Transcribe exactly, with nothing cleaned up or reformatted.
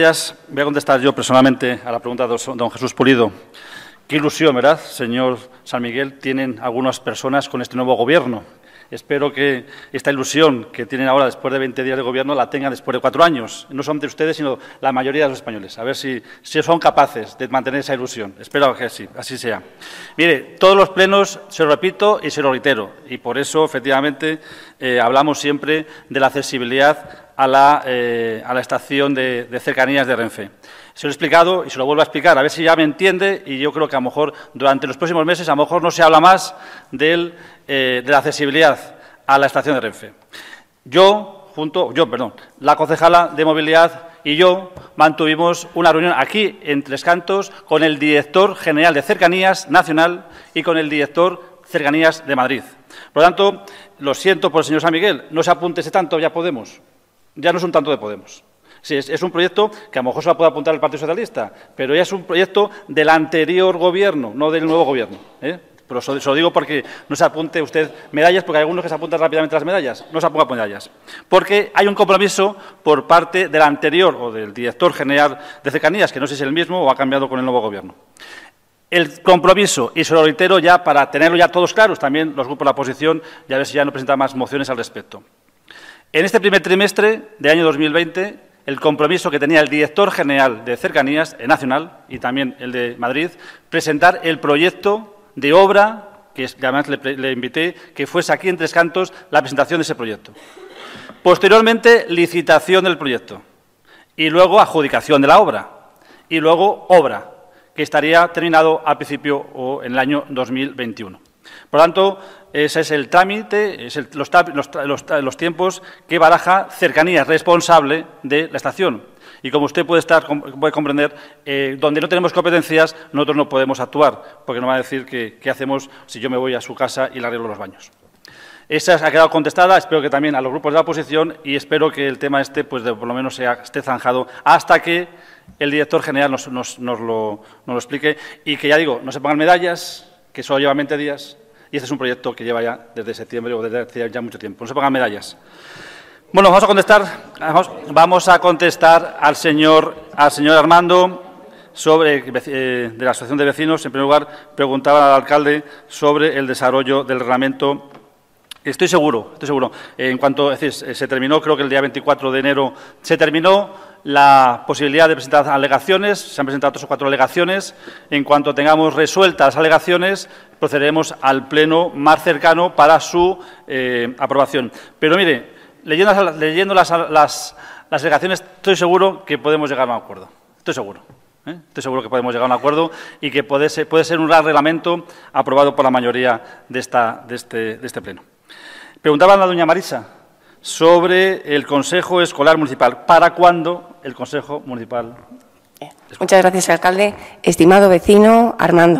Voy a contestar yo personalmente a la pregunta de don Jesús Pulido. Qué ilusión, ¿verdad, señor San Miguel, tienen algunas personas con este nuevo gobierno? Espero que esta ilusión que tienen ahora después de veinte días de gobierno la tengan después de cuatro años. No solamente ustedes, sino la mayoría de los españoles. A ver si, si son capaces de mantener esa ilusión. Espero que así, así sea. Mire, todos los plenos, se lo repito y se lo reitero, y por eso, efectivamente, eh, hablamos siempre de la accesibilidad a la, eh, a la estación de, de cercanías de Renfe. Se lo he explicado y se lo vuelvo a explicar, a ver si ya me entiende, y yo creo que a lo mejor durante los próximos meses a lo mejor no se habla más del, eh, de la accesibilidad a la estación de Renfe. Yo, junto, yo, perdón, la concejala de Movilidad y yo mantuvimos una reunión aquí en Tres Cantos con el director general de Cercanías Nacional y con el director Cercanías de Madrid. Por lo tanto, lo siento por el señor San Miguel, no se apunte ese tanto, ya Podemos. Ya no es un tanto de Podemos. Sí, es, es un proyecto que a lo mejor se lo puede apuntar el Partido Socialista, pero ya es un proyecto del anterior gobierno, no del nuevo gobierno, ¿eh? Pero se lo digo porque no se apunte usted medallas, porque hay algunos que se apuntan rápidamente las medallas. No se apunta medallas. Porque hay un compromiso por parte del anterior o del director general de Cercanías, que no sé si es el mismo o ha cambiado con el nuevo gobierno. El compromiso, y se lo reitero ya para tenerlo ya todos claros, también los grupos de la oposición, y a ver si ya no presentan más mociones al respecto. En este primer trimestre del año dos mil veinte, el compromiso que tenía el director general de Cercanías Nacional y también el de Madrid, presentar el proyecto de obra, que además le, le invité que fuese aquí en Tres Cantos la presentación de ese proyecto. Posteriormente, licitación del proyecto y luego adjudicación de la obra y luego obra, que estaría terminado al principio o en el año dos mil veintiuno. Por lo tanto, ese es el trámite, es el, los, los, los, los tiempos que baraja Cercanías, responsable de la estación. Y como usted puede, estar, puede comprender, eh, donde no tenemos competencias, nosotros no podemos actuar, porque no va a decir que, qué hacemos si yo me voy a su casa y le arreglo los baños. Esa ha quedado contestada, espero que también a los grupos de la oposición, y espero que el tema este, pues de, por lo menos, sea, esté zanjado hasta que el director general nos, nos, nos, lo, nos lo explique y que, ya digo, no se pongan medallas, que solo lleva veinte días, y este es un proyecto que lleva ya desde septiembre o desde hace ya mucho tiempo. No se pongan medallas. Bueno, vamos a contestar, vamos, vamos a contestar al señor, al señor Armando sobre eh, de la Asociación de Vecinos. En primer lugar, preguntaba al alcalde sobre el desarrollo del reglamento. Estoy seguro, estoy seguro. En cuanto, es decir, se terminó, creo que el día veinticuatro de enero, se terminó la posibilidad de presentar alegaciones, se han presentado tres o cuatro alegaciones. En cuanto tengamos resueltas las alegaciones, procederemos al pleno más cercano para su eh, aprobación. Pero mire, leyendo, las, leyendo las, las, las alegaciones, estoy seguro que podemos llegar a un acuerdo. Estoy seguro. ¿eh? Estoy seguro que podemos llegar a un acuerdo y que puede ser, puede ser un gran reglamento aprobado por la mayoría de, esta, de, este, de este pleno. Preguntaba a la doña Marisa sobre el Consejo Escolar Municipal. ¿Para cuándo el Consejo Municipal? Muchas gracias, alcalde. Estimado vecino Armando.